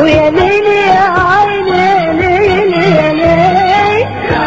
ويا ليل يا عيني يا ليل يا ليل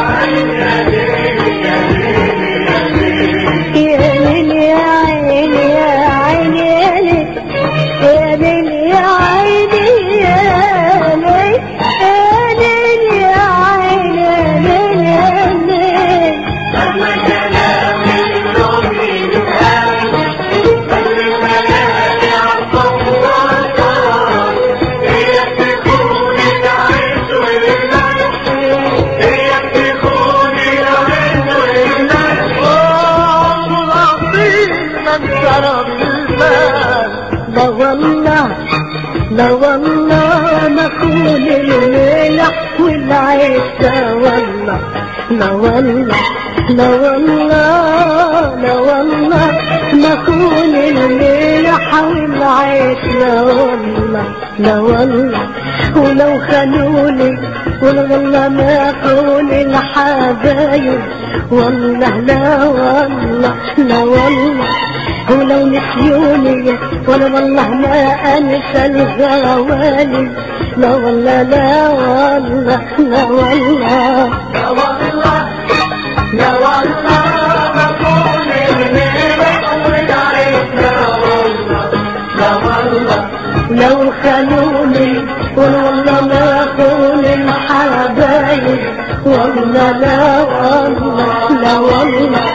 يا ليل يا عيني يا عيني يا ليل يا عيني يا ليل يا ليل يا عيني يا ليل يا ليل لما كلام النوم يتهان كل الملاهي عالطوال هي تكون العز والملح هي تكون العز والملح العظيم من شرب المال لا والله لا والله نكون الملح والعيش لا والله لا والله لا والله لا والله نكون الملح والعيش لا والله لا والله ولو خانوني والله ما اكون الحبايب والله لا والله لا والله ولو نسيوني ولا والله ما انسى الغوالي لا والله لا والله لا والله لا والله لا والله نكون الملح والعيش لا والله لا والله لو خانوني والله ما اكون الحبايب والله لا والله لا والله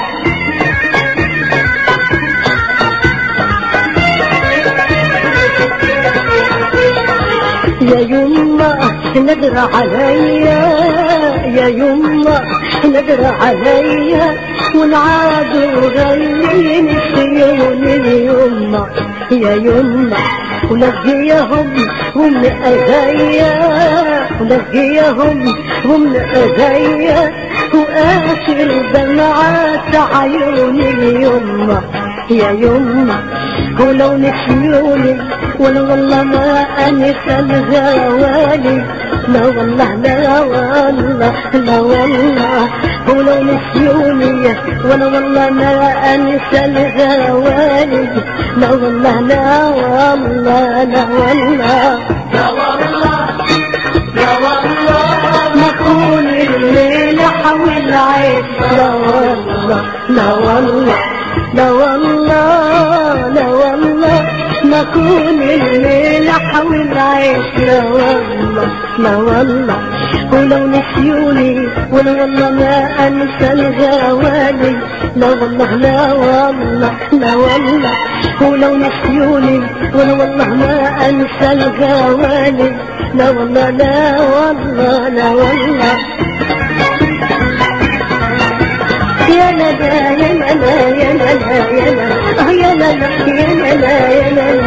يا يما ندر عليا يا يما ندر عليا والعادوا غالين السيون اليما يا يما ولقيهم هم اذيا ولقيهم هم اذيا واخر دمعات عيوني اليما يا يما ولو نسيوني ولا والله ما انسى الغوالي لا والله لا والله لا والله ولو نسيوني ولا والله ما انسى الغوالي لا والله لا والله لا والله لا والله لا والله نكون الملح والعيش لا والله لا والله لا والله لا والله نكون الملح والعيش لا والله لا والله ولو نسيوني ولا والله ما انسى الغوالي لا والله لا والله لا والله ولو نسيوني ولا والله ما انسى الغوالي لا والله لا والله لا والله يا لا يا لا يا لا يا لا يا لا يا لا يا لا